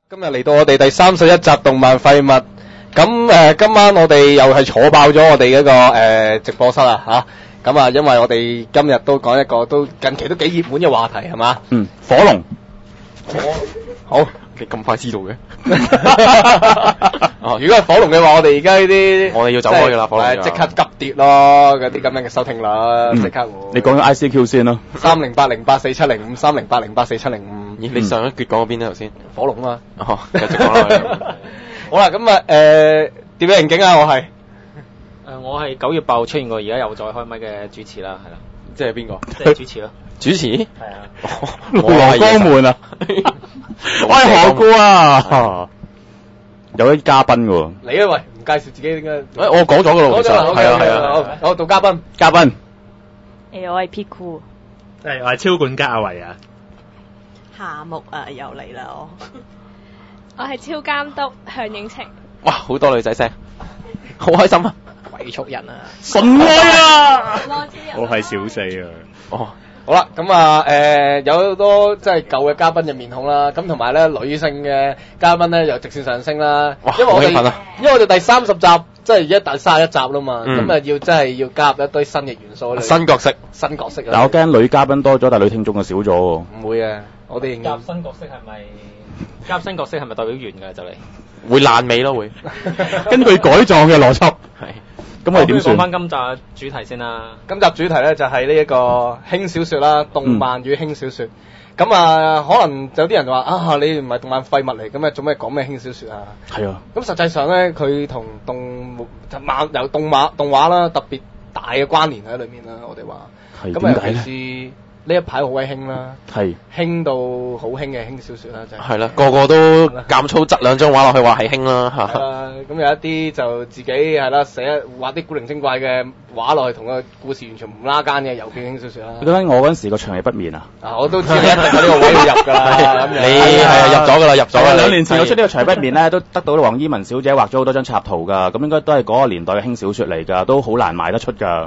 今日嚟到我哋第31集動漫廢物，咁今晚我哋又係坐爆咗我哋嗰個直播室啊吓，咁因為我哋今日都講一個都近期都幾熱門嘅話題係嘛？ 火龍。 好，你咁快知道嘅？哦，如果係火龍嘅話，我哋而家呢啲我哋要走開㗎啦，火龍即刻急跌咯，嗰啲咁樣嘅收聽率即刻會。 你講咗 ICQ 先咯。 308084705308084705。 咦，你上一節講咗邊咧頭先？ 火龍啊。 哦，繼續講落去。 好啦，咁點樣刑警啊？我係。 我係9月8號出現過，而家又再開咪嘅主持啦，係啦。 即係邊個？ 即係主持咯。 主持？ 係啊。 羅江門啊！我係何故啊？有啲嘉賓喎。 你啊喂，唔介紹自己點解？ 我講咗㗎啦，其實係啊。 好，到嘉賓。 嘉賓。 我係 Piku。 我係超管家阿維啊。 夏目啊，又嚟啦我係超監督向影晴。 哇，好多女仔聲，好開心啊！ 鬼畜人啊！ 純愛啊！ 我係小四啊。 哦。 好啦，咁有好多即係舊嘅嘉賓嘅面孔啦，咁同埋咧女性嘅嘉賓咧又直線上升啦。 哇！ 因為我哋第30集即係而家第31集啦嘛，咁真係要加入一堆新嘅元素。 新角色。 但我驚女嘉賓多咗，但係女聽眾就少咗喎。 唔會啊，我哋夾新角色係咪代表完㗎就嚟？ 會爛尾咯會。 根據改狀嘅邏輯。係。咁我哋點算？ 講翻今集主題先啦。 今集主題咧就係呢一個輕小說啦，動漫與輕小說。咁可能有啲人話你唔係動漫廢物嚟，咁做咩講咩輕小說啊？ 係啊。咁實際上咧，佢同由動畫啦特別大嘅關聯喺裏面啦，我哋話。 係點解咧？呢一排好鬼興啦，係興到好興嘅輕小說啦，就係啦，個個都減粗質兩張畫落去話係興啦嚇。 咁有一啲就自己係啦畫啲古靈精怪嘅畫落去，同個故事完全唔拉更嘅，又叫輕小說啦。 你覺得我嗰陣時個長夜不眠啊？ 我都知你一定喺呢個位度入㗎啦。 你係入咗㗎啦，入咗啦。 2年前我出呢個長夜不眠咧，都得到黃依文小姐畫咗好多張插圖㗎，咁應該都係嗰個年代嘅輕小說嚟㗎，都好難賣得出㗎。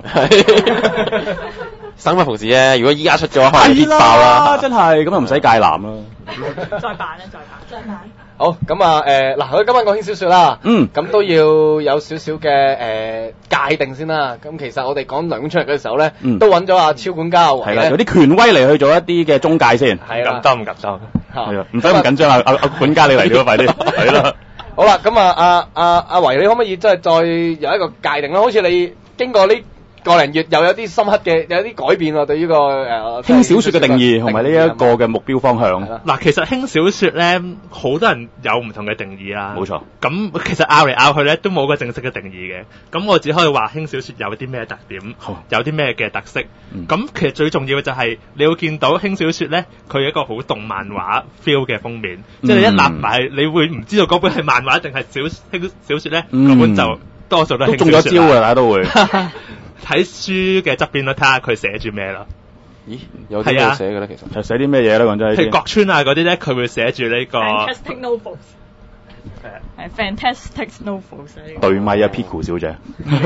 生不逢時啫，如果依家出嘅話，可能熱爆啦。 真係，咁又唔使戒男啦。 再版。 好，咁佢今晚講輕小說啦。咁都要有少少嘅界定先啦。咁其實我哋講涼宮春日嘅時候咧，都揾咗阿超管家阿維咧， 有啲權威嚟去做一啲嘅中介先。 係啦， 唔敢收。 係啊，唔使咁緊張啊！阿管家你嚟咗快啲，係啦。 好啦，咁阿維，你可唔可以即係再有一個界定啦？好似你經過呢個零月又有啲深刻嘅有啲改變喎，對於個輕小說嘅定義同埋呢一個嘅目標方向。 嗱，其實輕小說咧，好多人有唔同嘅定義啦。 冇錯。 咁其實拗嚟拗去咧，都冇個正式嘅定義嘅。咁我只可以話輕小說有啲咩特點，有啲咩嘅特色。咁其實最重要嘅就係你會見到輕小說咧，佢有一個好動漫畫 feel 嘅封面，即係你一立埋，你會唔知道嗰本係漫畫定係輕小說咧？嗰本就多數都輕小說。 中咗招㗎，大家都會。 睇書嘅側邊咯，睇下佢寫住咩咯。 咦，有啲咩寫嘅咧？其實係寫啲咩嘢咧？講真， 譬如國村啊嗰啲咧，佢會寫住呢個 Fantastic Novels。係 Fantastic Novels。 對咪啊 Piku 小姐。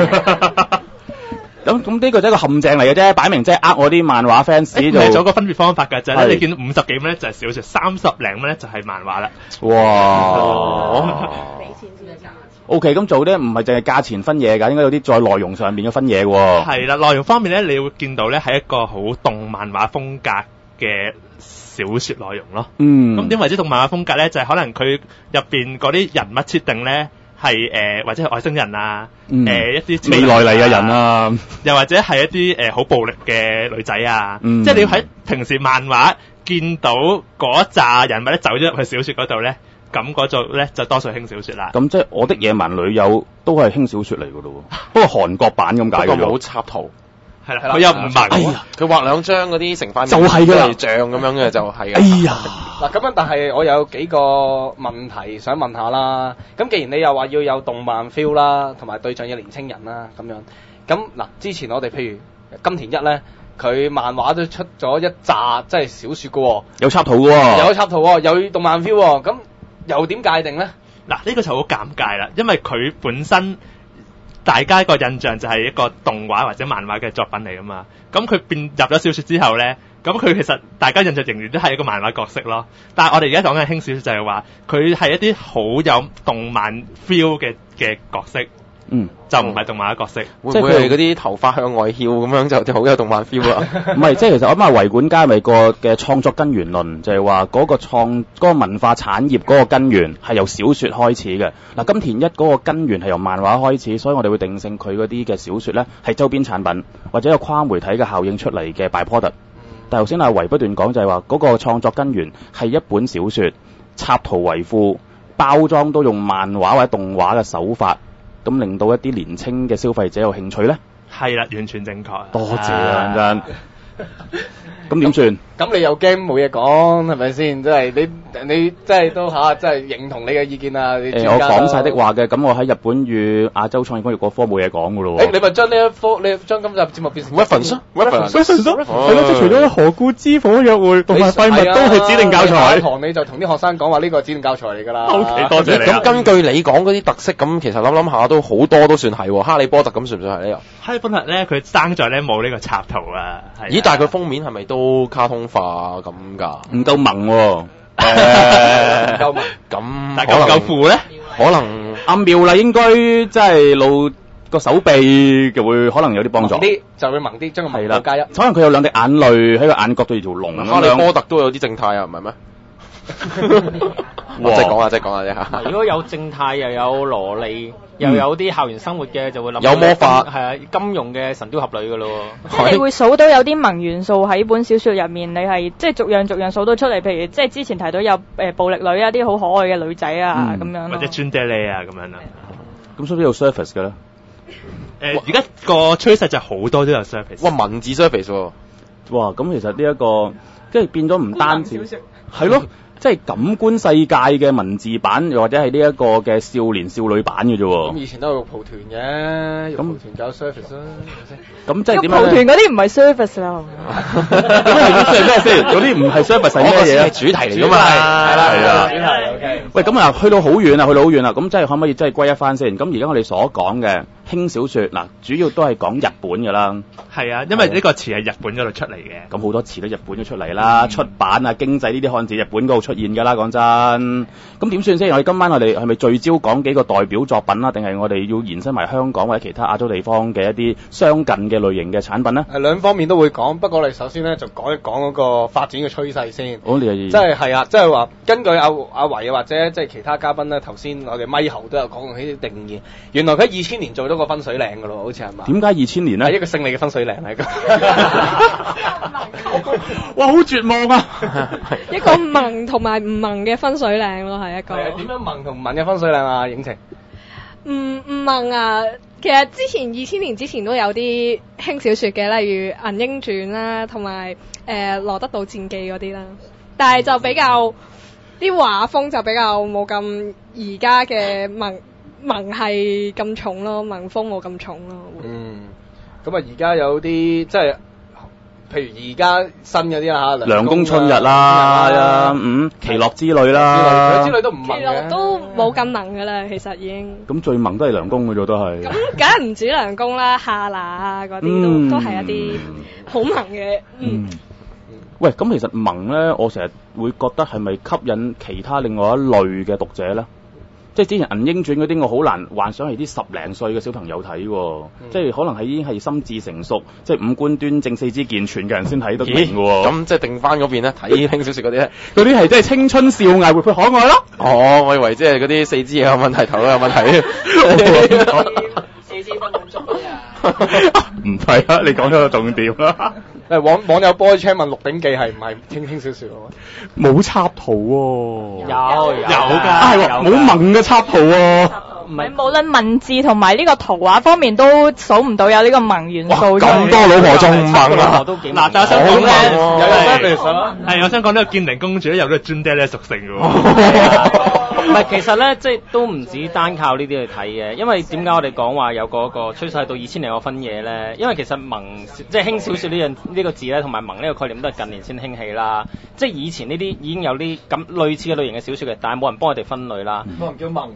咁呢個就係一個陷阱嚟嘅啫，擺明即係呃我啲漫畫 fans 就。 係咗個分別方法㗎，就係咧，你見到50幾蚊咧就係小說，30零蚊咧就係漫畫啦。 哇！ 俾錢先得㗎。 O.K. 咁做咧唔係淨係價錢分嘢㗎，應該有啲在內容上面嘅分嘢喎。 係啦，內容方面咧，你會見到咧係一個好動漫畫風格嘅小說內容咯。咁點為之動漫畫風格咧？就係可能佢入邊嗰啲人物設定咧係或者係外星人啊，一啲未來嚟嘅人啊， 又或者係一啲好暴力嘅女仔啊。即係你要喺平時漫畫見到嗰紮人物咧走咗入去小說嗰度咧。咁嗰種咧就多數輕小說啦。 咁即係我的野蠻女友都係輕小說嚟㗎咯喎，不過韓國版咁解嘅。 不過冇插圖。 係啦，佢又唔係。 哎呀，佢畫兩張嗰啲成塊面就係㗎啦， 像咁樣嘅就係。 哎呀， 嗱咁樣，但係我有幾個問題想問下啦。咁既然你又話要有動漫 feel 啦，同埋對象要年青人啦，咁樣。咁嗱，之前我哋譬如金田一咧。佢漫畫都出咗一紮即係小說嘅喎， 有插圖嘅喎， 有插圖喎，有動漫 feel 喎，咁又點界定咧？ 嗱，呢個就好尷尬啦，因為佢本身大家個印象就係一個動畫或者漫畫嘅作品嚟㗎嘛，咁佢變入咗小說之後咧， 咁佢其實大家印象仍然都係一個漫畫角色咯。但係我哋而家講緊輕小說就係話，佢係一啲好有動漫 feel 嘅角色。就唔係動漫嘅角色， 會唔會係嗰啲頭髮向外翹咁樣就好有動漫 feel 啊？ 唔係，即係其實我諗係維管家咪個嘅創作根源論，就係話嗰個文化產業嗰個根源係由小說開始嘅。嗱，金田一嗰個根源係由漫畫開始，所以我哋會定性佢嗰啲嘅小說咧係周邊產品或者有跨媒體嘅效應出嚟嘅 byproduct。但係頭先阿維不斷講就係話嗰個創作根源係一本小說，插圖為副，包裝都用漫畫或者動畫嘅手法。咁令到一啲年青嘅消費者有興趣咧？ 係啦，完全正確。 多謝啊，真。咁點算？ 咁你又驚冇嘢講係咪先？即係你即係都嚇，即係認同你嘅意見啊！我講晒的話嘅，咁我喺日本與亞洲創意工業嗰科冇嘢講噶咯喎。 你咪將呢一科，你將今集節目變成 reference 係咯，即係除咗何故知火約會同埋廢物都係指定教材。 堂你就同啲學生講話呢個係指定教材嚟㗎啦。 OK， 多謝你。 咁根據你講嗰啲特色，咁其實諗下都好多都算係喎。哈利波特咁算唔算係呢個？ 哈利波特咧，佢爭在咧冇呢個插圖啊。 咦？但係佢封面係咪都卡通化咁㗎？ 唔夠萌喎。 唔夠萌。 咁但係夠唔夠符咧？ 可能阿妙麗應該即係露個手臂就會可能有啲幫助。 啲就會萌啲，將個萌度加一。 可能佢有兩滴眼淚喺個眼角對住條龍咁樣。 哈利波特都有啲正太啊，唔係咩？我即係講下啫嚇。 如果有正太又有蘿莉，又有啲校園生活嘅，就會諗有魔法， 係啊，金庸嘅神雕俠侶㗎咯。 即係你會數到有啲萌元素喺本小說入面，你係即係逐樣數到出嚟。譬如即係之前提到有暴力女啊，啲好可愛嘅女仔啊咁樣。 或者專爹利啊咁樣啦。 咁所以有 surface 嘅咧？ 而家個趨勢就好多都有 surface。 哇，文字 surface 喎。 哇，咁其實呢一個即係變咗唔單止係咯。即係感官世界嘅文字版，又或者係呢一個嘅少年少女版嘅啫喎。 咁以前都有玉蒲團嘅，玉蒲團搞 service 啦。 咁即係點樣咧？玉蒲團嗰啲唔係 service 啦。 咁係咩先？嗰啲唔係 service 係咩嘢啊？ 主題嚟㗎嘛。 係啦，主題 OK。 喂，咁啊，去到好遠啦。咁即係可唔可以即係歸一翻先？咁而家我哋所講嘅輕小說嗱，主要都係講日本㗎啦。 係啊，因為呢個詞係日本嗰度出嚟嘅。 咁好多詞都日本都出嚟啦，出版啊、經濟呢啲漢字日本嗰度出現㗎啦。講真，咁點算先？我哋今晚我哋係咪聚焦講幾個代表作品啦？定係我哋要延伸埋香港或者其他亞洲地方嘅一啲相近嘅類型嘅產品呢？ 兩方面都會講，不過我哋首先咧就講一講嗰個發展嘅趨勢先。 好，你即係啊，即係話根據阿維或者即係其他嘉賓咧，頭先我哋咪後都有講過呢啲定義。原來佢喺2000年做咗個分水嶺㗎咯，好似係嘛？ 點解2000年呢？ 係一個勝利嘅分水嶺嚟㗎。 哇，好絕望啊！ 一個萌同埋唔萌嘅分水嶺咯，係一個。 點樣萌同唔萌嘅分水嶺啊？影情。 唔萌啊！其實之前2000年之前都有啲輕小說嘅，例如《銀鷹傳》啦，同埋《羅德島戰記》嗰啲啦。但係就比較啲畫風就比較冇咁而家嘅萌係咁重咯，萌風冇咁重咯。 咁啊，而家有啲即係。譬如而家新嗰啲啦嚇， 涼宮春日啦，奇樂之類啦， 之類都唔萌嘅， 奇樂都冇咁萌㗎啦，其實已經。 咁最萌都係涼宮嘅啫，都係。咁梗係唔止涼宮啦，夏娜啊嗰啲都係一啲好萌嘅。 喂，咁其實萌咧，我成日會覺得係咪吸引其他另外一類嘅讀者咧？即係之前《銀鷹傳》嗰啲，我好難幻想係啲10零歲嘅小朋友睇喎，即係可能係已經係心智成熟，即係五官端正、四肢健全嘅人先睇得明嘅喎。 咁即係定翻嗰邊咧，睇輕小說嗰啲咧， 嗰啲係即係青春少艾、活潑可愛咯。 哦，我以為即係嗰啲四肢有問題、頭有問題。 四肢分咁足啊！ 唔係啊，你講咗個重點啦。 網友 boy chat 問《鹿鼎記》係唔係輕小說啊？ 冇插圖喎。 有㗎，係喎，冇萌嘅插圖喎。 唔係，無論文字同埋呢個圖畫方面都數唔到有呢個萌元素。 咁多老婆仲唔萌啊？ 嗱，但係我想講咧，係我想講呢個建寧公主咧有呢個專爹咧屬性嘅喎。 唔係，其實咧即係都唔止單靠呢啲去睇嘅，因為點解我哋講話有嗰個趨勢到2000年個分野咧？因為其實萌即係輕小說呢個字咧，同埋萌呢個概念都係近年先興起啦。即係以前呢啲已經有啲咁類似嘅類型嘅小說嘅，但係冇人幫我哋分類啦。 冇人叫萌。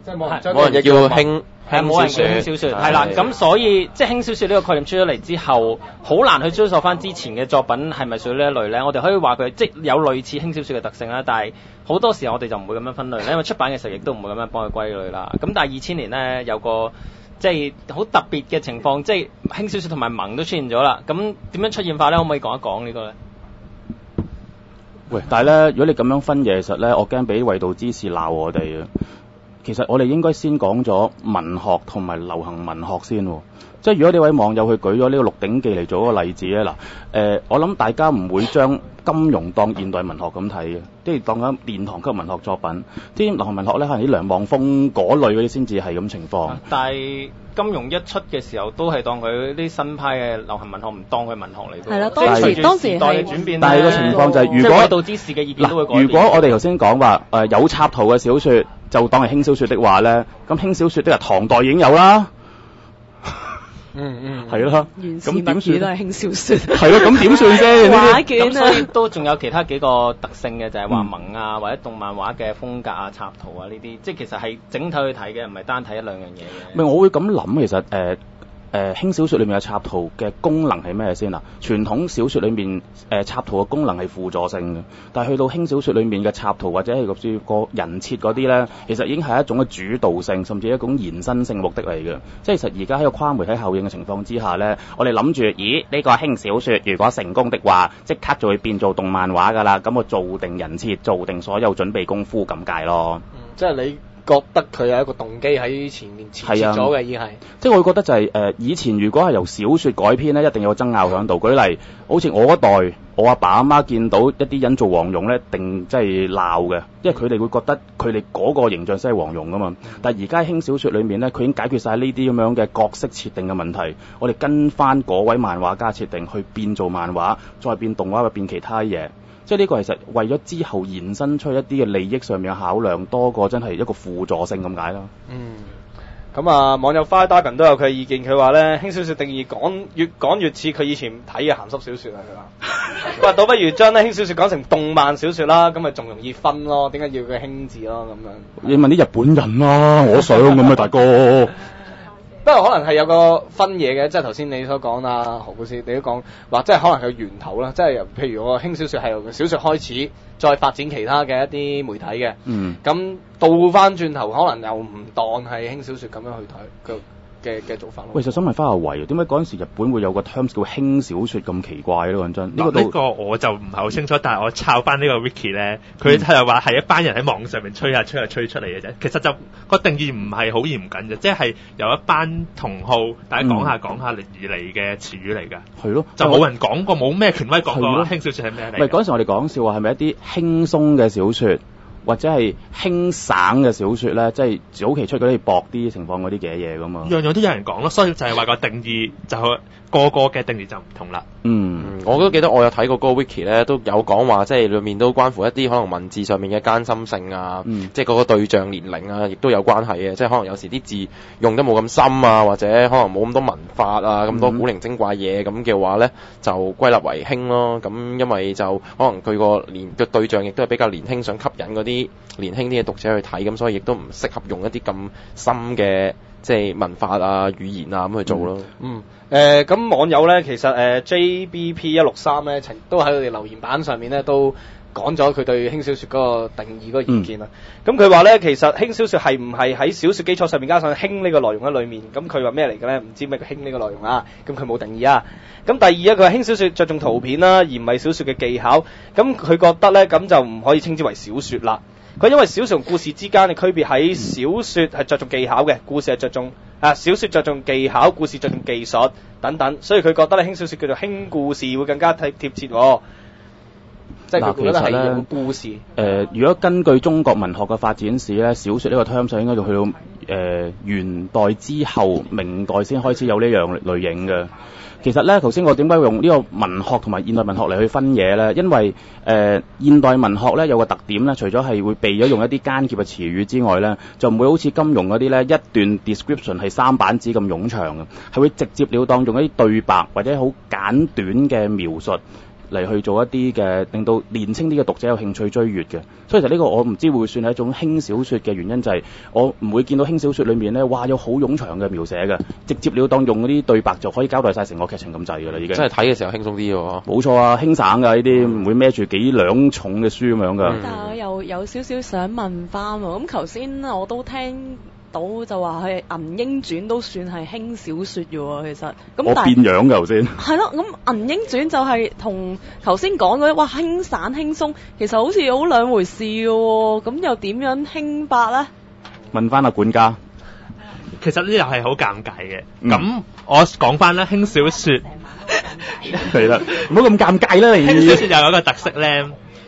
即係冇人冇人叫輕冇人叫輕小說，係啦。咁所以即係輕小說呢個概念出咗嚟之後，好難去追溯翻之前嘅作品係咪屬於呢一類咧？我哋可以話佢即係有類似輕小說嘅特性啦，但係好多時候我哋就唔會咁樣分類咧，因為出版嘅時候亦都唔會咁樣幫佢歸類啦。咁但係2000年咧有個即係好特別嘅情況，即係輕小說同埋萌都出現咗啦。咁點樣出現法咧？可唔可以講一講呢個咧？ 喂，但係咧，如果你咁樣分嘢，其實咧，我驚俾衛道之士鬧我哋啊！其實我哋應該先講咗文學同埋流行文學先喎。即係如果呢位網友去舉咗呢個《鹿鼎記》嚟做一個例子咧，嗱，我諗大家唔會將金庸當現代文學咁睇嘅，即係當緊殿堂級文學作品。啲流行文學咧，可能啲梁望風嗰類嗰啲先至係咁情況。 但係金庸一出嘅時候，都係當佢啲新派嘅流行文學，唔當佢文學嚟嘅。 係啦，當時係轉變。 但係個情況就係，如果衛道之士嘅意見都會改變。 如果我哋頭先講話有插圖嘅小説就當係輕小説的話咧，咁輕小説的唐代已經有啦。係咯，咁點算都係輕小説。 係咯，咁點算先？ 畫卷咁所以都仲有其他幾個特性嘅，就係話萌啊，或者動漫畫嘅風格啊、插圖啊呢啲，即係其實係整體去睇嘅，唔係單睇一兩樣嘢嘅。 唔係，我會咁諗，其實輕小説裏面嘅插圖嘅功能係咩先啊？傳統小説裏面插圖嘅功能係輔助性嘅，但係去到輕小説裏面嘅插圖或者係個人設嗰啲咧，其實已經係一種嘅主導性，甚至係一種延伸性目的嚟嘅。即係其實而家喺個跨媒體效應嘅情況之下咧，我哋諗住，咦呢個輕小説如果成功的話，即刻就會變做動漫畫㗎啦。咁我做定人設，做定所有準備功夫咁解咯。 即係你覺得佢有一個動機喺前面設咗嘅，已經係。 即係我會覺得就係以前如果係由小説改編咧，一定有爭拗喺度。舉例，好似我嗰代，我阿爸阿媽見到一啲人做黃蓉咧，定即係鬧嘅，因為佢哋會覺得佢哋嗰個形象先係黃蓉㗎嘛。但係而家輕小説裏面咧，佢已經解決晒呢啲咁樣嘅角色設定嘅問題。我哋跟翻嗰位漫畫家設定去變做漫畫，再變動畫，或變其他嘢。即係呢個其實為咗之後延伸出一啲嘅利益上面嘅考量，多過真係一個輔助性咁解咯。 咁啊，網友 Fire Dragon 都有佢嘅意見，佢話咧輕小説定義越講越似佢以前睇嘅鹹濕小説啊！佢話倒不如將咧輕小説講成動漫小説啦，咁咪仲容易分咯。點解要佢輕字咯？咁樣你問啲日本人啦，我想咁啊，大哥。 不過可能係有個分嘢嘅，即係頭先你所講啊，何故事你都講話，即係可能係源頭啦，即係由譬如我輕小説係由小説開始，再發展其他嘅一啲媒體嘅。咁倒翻轉頭，可能又唔當係輕小説咁樣去睇嘅做法咯。 喂，就想問翻阿維，點解嗰陣時日本會有個 terms 叫輕小説咁奇怪咧？講真， 呢個我就唔係好清楚，但係我抄翻呢個 wiki 咧，佢係話係一班人喺網上面吹出嚟嘅啫。其實就個定義唔係好嚴謹嘅，即係由一班同好大家講下而嚟嘅詞語嚟㗎。係咯，就冇人講過，冇咩權威講過輕小説係咩嚟。 喂，嗰陣時我哋講笑話係咪一啲輕鬆嘅小説？或者係輕省嘅小説咧，即係早期出嗰啲薄啲情況嗰啲嘅嘢咁嘛， 樣樣都有人講咯，所以就係話個定義就個嘅定義就唔同啦。 我都記得我有睇過嗰個 wiki 咧，都有講話，即係裏面都關乎一啲可能文字上面嘅艱深性啊，即係嗰個對象年齡啊，亦都有關係嘅。即係可能有時啲字用得冇咁深啊，或者可能冇咁多文法啊，咁多古靈精怪嘢咁嘅話咧，就歸納為輕咯。咁因為就可能佢個對象亦都係比較年輕，想吸引嗰啲年輕啲嘅讀者去睇，咁所以亦都唔適合用一啲咁深嘅即係文化啊、語言啊咁去做咯。 咁網友咧，其實JBP163咧，都喺佢哋留言板上面咧都講咗佢對輕小説嗰個定義嗰個意見啦。咁佢話咧，其實輕小説係唔係喺小説基礎上面加上輕呢個內容喺裏面？咁佢話咩嚟嘅咧？唔知咩叫輕呢個內容啊？咁佢冇定義啊。咁第二佢話輕小説着重圖片啦，而唔係小説嘅技巧。咁佢覺得咧，咁就唔可以稱之為小説啦。佢因為小説同故事之間嘅區別喺小説係着重技巧嘅，故事係着重小説着重技巧，故事着重技術等等，所以佢覺得咧輕小説叫做輕故事會更加貼切喎。即係佢覺得係有故事。 如果根據中國文學嘅發展史咧，小説呢個 term 應該就去到元代之後，明代先開始有呢樣類型嘅。其實咧，頭先我點解用呢個文學同埋現代文學嚟去分嘢咧？因為現代文學咧有個特點咧，除咗係會避咗用一啲艱澀嘅詞語之外咧，就唔會好似金庸嗰啲咧一段 description 係3版紙咁冗長嘅，係會直接了當用一啲對白或者好簡短嘅描述。 嚟去做一啲嘅令到年青啲嘅讀者有興趣追閱嘅。所以其實呢個我唔知會算係一種輕小說嘅原因，就係我唔會見到輕小說裏面咧，哇有好冗長嘅描寫嘅，直接了當用嗰啲對白就可以交代晒成個劇情咁滯㗎啦，已經。 真係睇嘅時候輕鬆啲喎。 冇錯啊，輕省㗎呢啲，唔會孭住幾兩重嘅書咁樣㗎。 但係我又有少少想問翻喎，咁頭先我都聽到就話係《銀鷹傳》都算係輕小說嘅喎，其實。咁我變樣㗎頭先。 係咯，咁《銀鷹傳》就係同頭先講嗰啲，哇輕省輕鬆，其實好似好兩回事嘅喎，咁又點樣輕白咧？ 問翻阿管家。 其實呢又係好尷尬嘅。咁我講翻啦，輕小說係啦，唔好咁尷尬啦你。 輕小說又有一個特色咧，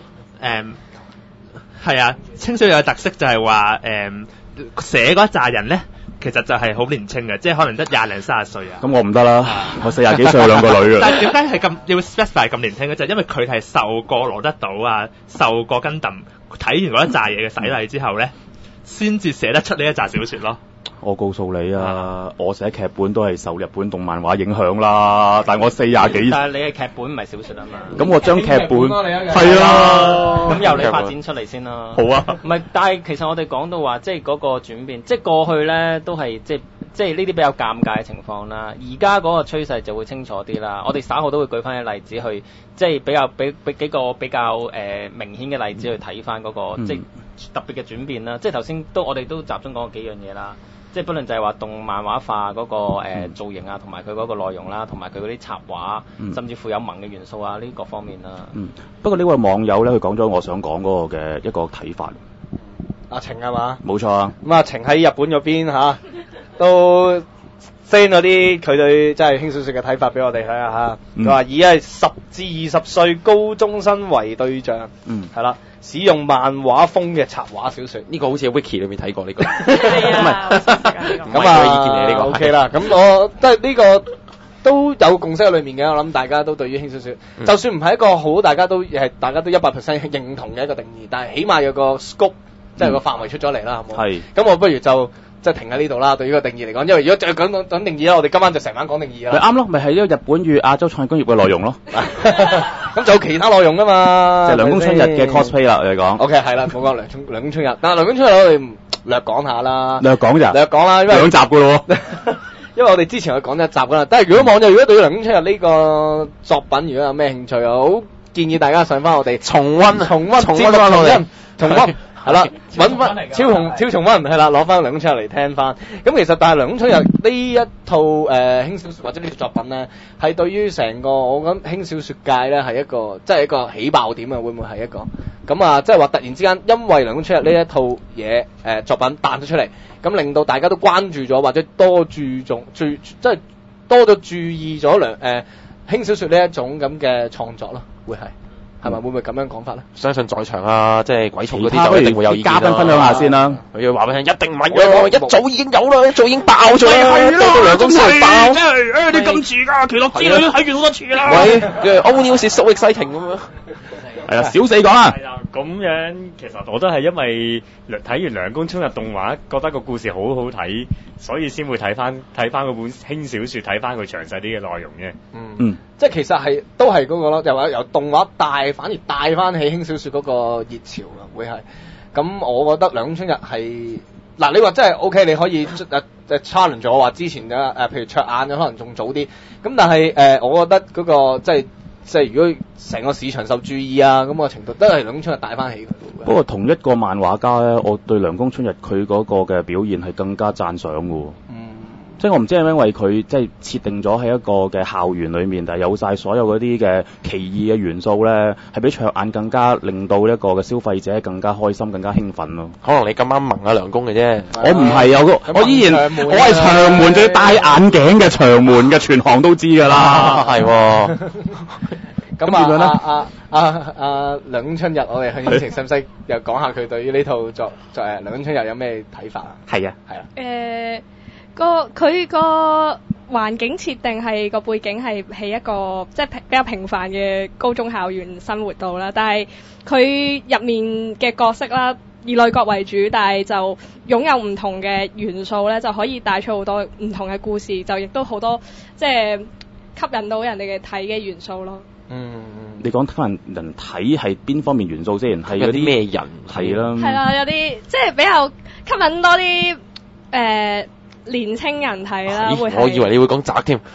係啊，輕小說有個特色就係話寫嗰一紮人咧，其實就係好年青嘅，即係可能得20零30歲啊。 咁我唔得啦，我40幾歲有兩個女啊。 但係點解係咁要 specify 咁年輕嘅？就係因為佢係受過羅德島啊，受過根揼，睇完嗰一紮嘢嘅洗禮之後咧，先至寫得出呢一紮小說咯。 我告訴你啊，我寫劇本都係受日本動漫畫影響啦，但係我40幾。 但係你嘅劇本唔係小說啊嘛。 咁我將劇本係啊，咁由你發展出嚟先啦。 好啊。 唔係，但係其實我哋講到話，即係嗰個轉變，即係過去咧都係即係呢啲比較尷尬嘅情況啦。而家嗰個趨勢就會清楚啲啦。我哋稍後都會舉翻啲例子去，即係比較俾幾個比較明顯嘅例子去睇翻嗰個即係特別嘅轉變啦。即係頭先我哋都集中講過幾樣嘢啦。即係不論就係話動漫畫化嗰個造型啊，同埋佢嗰個內容啦，同埋佢嗰啲插畫，甚至乎有萌嘅元素啊，呢各方面啦。 不過呢位網友咧，佢講咗我想講嗰個嘅一個睇法。 阿晴係嘛？ 冇錯啊。 咁阿晴喺日本嗰邊都 send 咗啲佢對即係輕小說嘅睇法俾我哋睇下嚇。佢話以係10至20歲高中生為對象，係啦。使用漫畫風嘅插畫小說， 呢個好似喺 Wiki 裏面睇過呢個。 係啊， 咁啊，意見嚟呢個 OK 啦。咁我即係呢個都有共識喺裏面嘅。我諗大家都對於輕小說，就算唔係一個好大家都100% 認同嘅一個定義，但係起碼有個 scope，即係個範圍出咗嚟啦，好冇？係。咁我不如就即係停喺呢度啦。對於個定義嚟講，因為如果就講定義啦，我哋今晚就成晚講定義啦。 咪啱咯，咪係呢個日本與亞洲創意工業嘅內容咯。 咁就有其他內容噶嘛？ 即係涼宮春日嘅 cosplay 啦，我哋講。OK， 係啦，冇講涼宮春日，但係涼宮春日我哋略講下啦。略講咋？略講啦，因為2集噶咯。因為我哋之前去講一集噶啦，但係如果網友如果對涼宮春日呢個作品如果有咩興趣啊，好建議大家上翻我哋重溫係啦，揾翻超重溫係啦，攞翻涼宮春日嚟聽翻。咁其實但係涼宮春日呢一套輕小說或者呢套作品咧，係對於成個我諗輕小說界咧係一個即係一個起爆點啊！會唔會係一個咁啊？即係話突然之間因為涼宮春日呢一套嘢作品彈咗出嚟，咁令到大家都關注咗或者多注重即係多咗注意咗輕小說呢一種咁嘅創作咯，會係。係咪會唔會咁樣講法咧？ 相信在場啊，即係鬼蟲嗰啲就一定會有意見啦。 嘉賓分享下先啦。 佢要話俾你聽，一定唔係嘅，一早已經有啦，一早已經爆咗啦，到涼宮春日爆。 真係你咁遲㗎，其實之類都睇完好多次啦。 喂，All News is so exciting 咁樣。 係啦，小四講啊。 係啦，咁樣其實我都係因為睇完涼宮春日動畫，覺得個故事好好睇，所以先會睇翻嗰本輕小說，睇翻佢詳細啲嘅內容嘅。 即係其實都係嗰個咯，就話由動畫反而帶翻起輕小說嗰個熱潮啊，會係。咁我覺得涼宮春日係嗱，你話真係 OK， 你可以challenge 咗話之前譬如灼眼可能仲早啲。咁但係我覺得嗰個即係如果成個市場受注意啊，咁個程度都係涼宮春日帶翻起佢。 不過同一個漫畫家咧，我對涼宮春日佢嗰個嘅表現係更加讚賞嘅。即係我唔知係咪因為佢即係設定咗喺一個嘅校園裏面，但係有晒所有嗰啲嘅奇異嘅元素咧，係比灼眼更加令到一個嘅消費者更加開心、更加興奮咯。 可能你咁啱萌阿涼宮嘅啫。我唔係我依然我係長門，仲要戴眼鏡嘅長門嘅，全行都知㗎啦。係喎。 咁涼宮春日，我哋向影情使唔使又講下佢對於呢套涼宮春日有咩睇法啊？ 係啊。 佢個環境設定係個背景係喺一個即係比較平凡嘅高中校園生活度啦，但係佢入面嘅角色啦，以女角為主，但係就擁有唔同嘅元素咧，就可以帶出好多唔同嘅故事，就亦都好多即係吸引到人哋嘅睇嘅元素咯。 你講吸引人睇係邊方面元素先？係嗰啲咩人？ 係啦。 係啦，有啲即係比較吸引多啲年青人睇啦，會係。 我以為你會講宅添。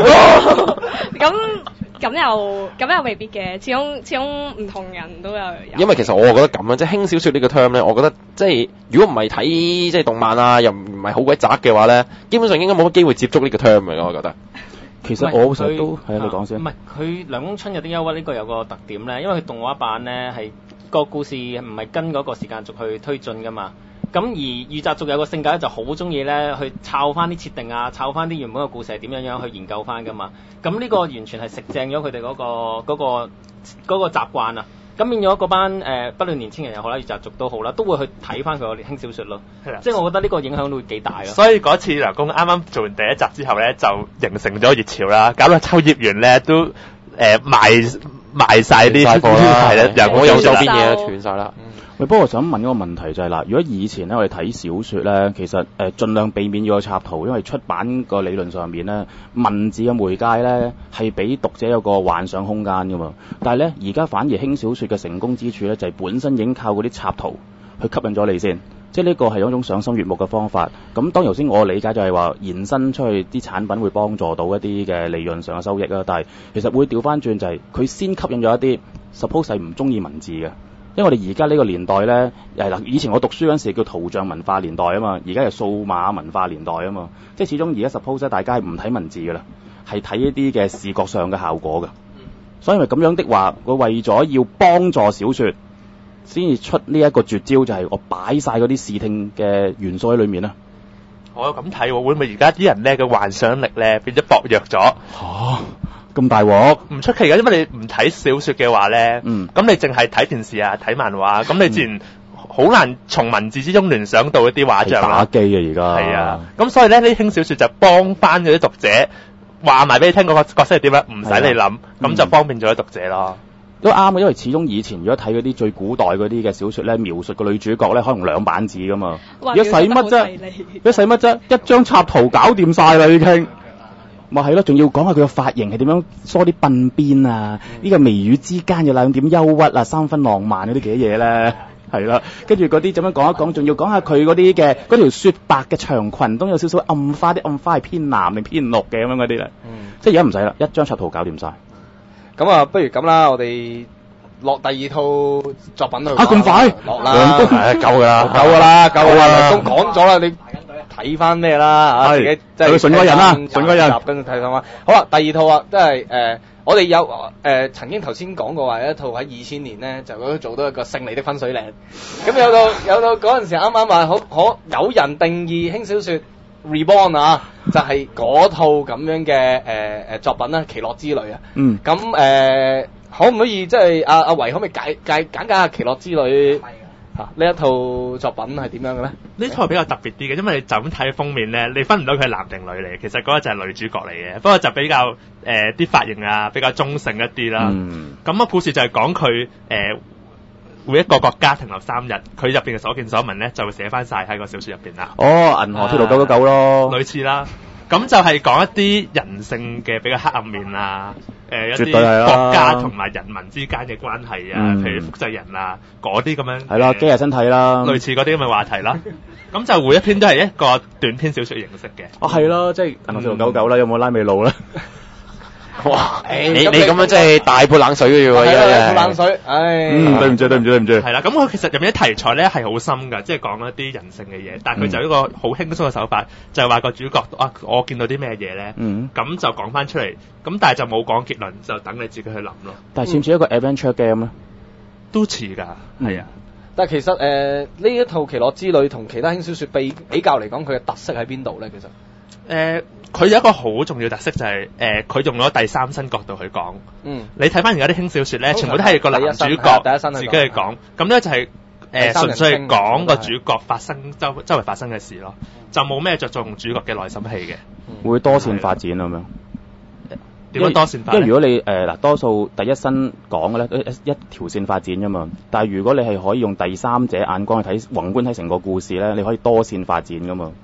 咁又未必嘅，始終唔同人都有。 因為其實我覺得咁樣，即係輕小說呢個 term 咧，我覺得即係如果唔係睇即係動漫啊，又唔係好鬼宅嘅話咧，基本上應該冇乜機會接觸呢個 term 嘅，我覺得。 其實我成日都係你講先。 唔係佢《涼宮春日的憂鬱》呢個有個特點咧，因為佢動畫版咧係個故事唔係跟嗰個時間軸去推進噶嘛。咁而御宅族有個性格咧，就好中意咧去抄翻啲設定啊，抄翻啲原本嘅故事係點樣去研究翻噶嘛。咁呢個完全係食正咗佢哋嗰個習慣啊。咁變咗嗰班不論年青人又好啦，御宅族都好啦，都會去睇翻佢個輕小說咯。係啦，即係我覺得呢個影響都會幾大咯。 所以嗰次涼宮啱啱做完第一集之後咧，就形成咗熱潮啦，搞到秋葉原咧都賣晒啲貨啦，係啦， 我有周邊嘢斷晒啦。 喂，不過我想問一個問題就係嗱，如果以前咧我哋睇小説咧，其實盡量避免要有插圖，因為出版個理論上面咧，文字嘅媒介咧係俾讀者有個幻想空間噶嘛。但係咧而家反而輕小説嘅成功之處咧，就係本身已經靠嗰啲插圖去吸引咗你先，即係呢個係一種賞心悅目嘅方法。咁當頭先我理解就係話延伸出去啲產品會幫助到一啲嘅利潤上嘅收益啦，但係其實會調翻轉就係佢先吸引咗一啲 suppose 係唔中意文字嘅。因為我哋而家呢個年代咧，嗱以前我讀書嗰陣時叫圖像文化年代啊嘛，而家係數碼文化年代啊嘛，即係始終而家 suppose 大家係唔睇文字㗎啦，係睇一啲嘅視覺上嘅效果㗎。所以咪咁樣的話，佢為咗要幫助小説，先至出呢一個絕招，就係我擺晒嗰啲視聽嘅元素喺裏面啦。 我咁睇喎，會唔會而家啲人咧嘅幻想力咧變咗薄弱咗？ 咁大鑊唔出奇嘅，因為你唔睇小説嘅話咧，咁你淨係睇電視啊、睇漫畫，咁你自然好難從文字之中聯想到一啲畫像打機啊而家。 係啊，咁所以咧呢啲輕小説就幫翻嗰啲讀者話埋俾你聽嗰個角色係點樣，唔使你諗，咁就方便咗啲讀者咯。 都啱啊，因為始終以前如果睇嗰啲最古代嗰啲嘅小説咧，描述個女主角咧可能2版紙噶嘛，而家使乜啫？一張插圖搞掂晒啦已經。咪係咯，仲要講下佢個髮型係點樣梳啲鬢邊啊？呢個眉宇之間有兩點憂鬱啊，三分浪漫嗰啲嘅嘢咧，係啦。跟住嗰啲咁樣講一講，仲要講下佢嗰啲嘅嗰條雪白嘅長裙都有少少暗花，啲暗花係偏藍定偏綠嘅咁樣嗰啲咧。即係而家唔使啦，一張插圖搞掂晒。 咁啊，不如咁啦，我哋落第二套作品去。 咁快？ 落啦， 夠㗎啦， 夠㗎啦，都講咗啦，你睇翻咩啦？自己即係順嗰人啦，順嗰人。 跟住睇翻。好啦，第二套啊，都係我哋有曾經頭先講過話，有一套喺2000年咧就做到一個勝利的分水嶺。咁有到嗰陣時啱啱話可有人定義輕小說 Reborn 啊，就係嗰套咁樣嘅作品啦，《奇樂之旅》啊。咁可唔可以即係阿維可唔可以簡介下《奇樂之旅》？呢一套作品係點樣嘅咧？ 呢套係比較特別啲嘅，因為你就咁睇封面咧，你分唔到佢係男定女嚟。其實嗰個就係女主角嚟嘅，不過就比較啲髮型啊比較中性一啲啦。咁個故事就係講佢每一個國家停留3日，佢入邊嘅所見所聞咧就會寫翻晒喺個小説入邊啦。 銀河鐵路999咯， 類似啦。咁就係講一啲人性嘅比較黑暗面啊，一啲國家同埋人民之間嘅關係啊，譬如複製人啊嗰啲咁樣。係啦， 機械身體啦， 類似嗰啲咁嘅話題啦。咁就每一篇都係一個短篇小説形式嘅。 係咯，即係銀河鐵路999啦，有冇拉美路咧？ 哇！你咁樣真係大潑冷水嘅喎， 潑冷水， 對唔住。 係啦，咁佢其實入面啲題材咧係好深㗎，即係講一啲人性嘅嘢，但係佢就一個好輕鬆嘅手法，就係話個主角我見到啲咩嘢咧，咁就講翻出嚟，咁但係就冇講結論，就等你自己去諗咯。 但係似唔似一個 adventure game 咧？ 都似㗎，係啊。 但係其實呢一套《奇樂之旅》同其他輕小說比較嚟講，佢嘅特色喺邊度咧？其實佢有一個好重要特色就係佢用咗第三身角度去講。你睇翻而家啲輕小說咧，全部都係個男主角自己去講。咁咧就係純粹係講個主角發生周圍發生嘅事咯，就冇咩着重主角嘅內心戲嘅。 會多線發展咁樣。 點樣多線發展？ 因為如果你多數第一身講嘅咧，一條線發展㗎嘛。但係如果你係可以用第三者眼光去睇宏觀睇成個故事咧，你可以多線發展㗎嘛。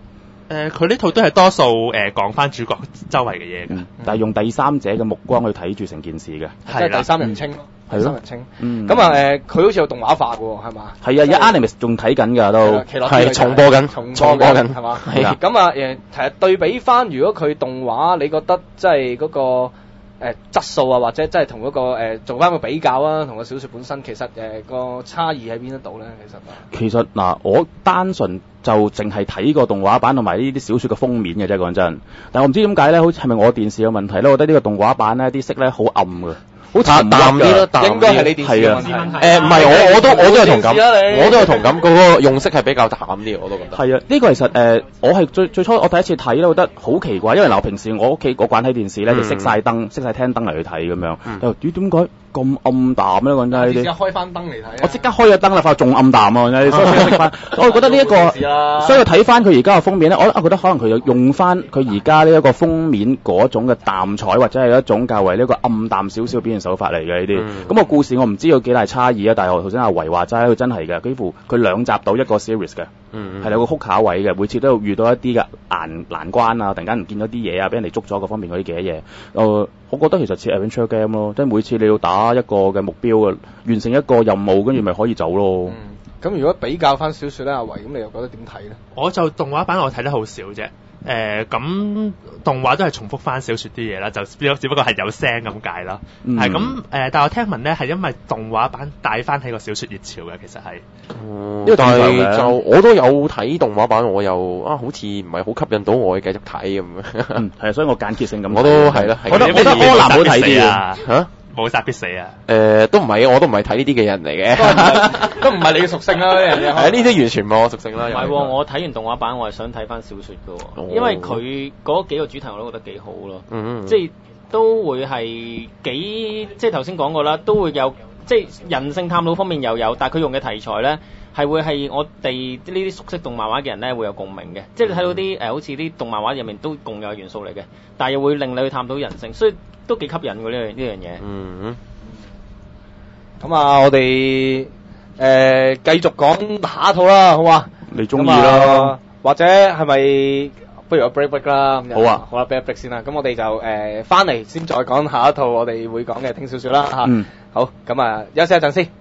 佢呢套都係多數講翻主角周圍嘅嘢嘅， 但係用第三者嘅目光去睇住成件事嘅， 即係第三人稱咯。 係咯， 咁啊佢好似有動畫化嘅喎，係嘛？ 係啊，而家 Animus 仲睇緊㗎都， 係重播緊係嘛？咁啊其實對比翻，如果佢動畫，你覺得即係嗰個質素啊，或者即係同嗰個做翻個比較啊，同個小説本身其實個差異喺邊一度咧？ 其實嗱，我單純就淨係睇個動畫版同埋呢啲小説嘅封面嘅啫，講真。但我唔知點解咧，好似係咪我電視嘅問題咧？我覺得呢個動畫版咧啲色咧好暗㗎。好淡啲咯， 應該係你電視嘅問題。 唔係，我都有同感，我都有同感。嗰個用色係比較淡啲，我都覺得。 係啊，呢個其實我係最初我第一次睇咧，覺得好奇怪，因為嗱，平時我屋企嗰慣睇電視咧就熄晒燈、熄晒廳燈嚟去睇咁樣。又點解咁暗淡咧？講真呢啲。 即刻開翻燈嚟睇。 我即刻開咗燈啦，發覺仲暗淡啊！所以熄翻。我覺得呢一個，所以睇翻佢而家嘅封面咧，我覺得可能佢用翻佢而家呢一個封面嗰種嘅淡彩，或者係一種較為呢個暗淡少少表現手法嚟嘅呢啲。咁個故事我唔知有幾大差異啊，但係我頭先阿維話齋，佢真係嘅，幾乎佢2集到一個 series 嘅，係有個哭卡位嘅，每次都有遇到一啲嘅難關啊，突然間唔見咗啲嘢啊，俾人哋捉咗嗰方面嗰啲嘅嘢。我覺得其實似 adventure game 咯，即係每次你要打一個嘅目標嘅，完成一個任務，跟住咪可以走咯。 咁如果比較翻小説咧，阿維咁你又覺得點睇咧？ 我就動畫版我睇得好少啫。咁動畫都係重複翻小説啲嘢啦，就只不過係有聲咁解啦。係咁但我聽聞咧係因為動畫版帶翻起個小説熱潮嘅，其實係。 但係就我都有睇動畫版，我又好似唔係好吸引到我繼續睇咁樣。 係啊，所以我間歇性咁。 我都係啦。 我覺得柯南好睇啲啊。 嚇？冇殺必死啊！ 都唔係，我都唔係睇呢啲嘅人嚟嘅， 都唔係你嘅屬性啦，呢樣嘢。 係呢啲完全唔係我屬性啦。 唔係喎，我睇完動畫版，我係想睇翻小説嘅喎，因為佢嗰幾個主題我都覺得幾好咯。即係都會係幾，即係頭先講過啦，都會有即係人性探討方面又有，但係佢用嘅題材咧係會係我哋呢啲熟悉動漫畫嘅人咧會有共鳴嘅，即係你睇到啲好似啲動漫畫入面都共有元素嚟嘅，但係又會令你去探討人性，所以都幾吸引嘅呢樣嘢。 咁啊，我哋繼續講下一套啦，好嘛？ 你中意啦， 或者係咪不如我 break 啦？ 好啊， 好啦，break 先啦。咁我哋就翻嚟先再講下一套我哋會講嘅聽小説啦嚇。好，咁啊休息一陣先。